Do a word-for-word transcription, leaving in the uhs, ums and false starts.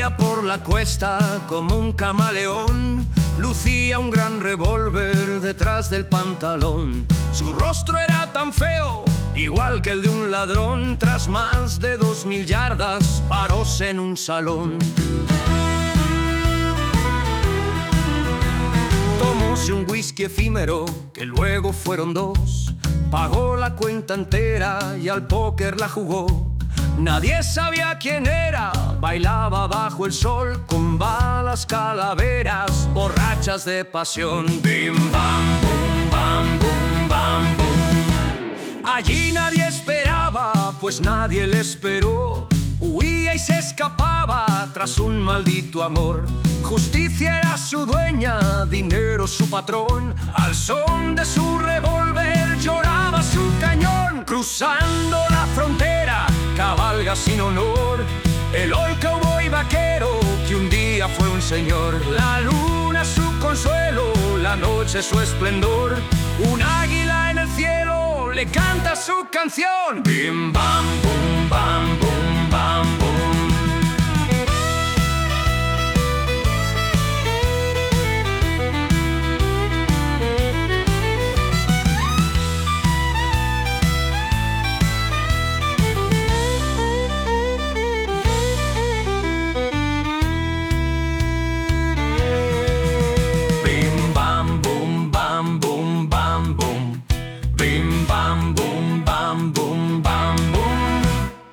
Subía por la cuesta como un camaleón, lucía un gran revólver detrás del pantalón. Su rostro era tan feo, igual que el de un ladrón. Tras más de dos mil yardas, paróse en un salón. Tomóse un whisky efímero, que luego fueron dos. Pagó la cuenta entera y al póker la jugó. Nadie sabía quién era, bailaba bajo el sol con balas calaveras, borrachas de pasión. Bim, bam, bum, bam, bum, bam, bum. Allí nadie esperaba, pues nadie le esperó. Huía y se escapaba tras un maldito amor. Justicia era su dueña, dinero su patrón. Al son de su revólver lloraba su cañón. Cruzando la frontera, cabalga sin honor el hoy cowboy vaquero que un día fue un señor. La luna su consuelo, la noche su esplendor. Un águila en el cielo le canta su canción. Bim, bam, bum, bam, bum, bam.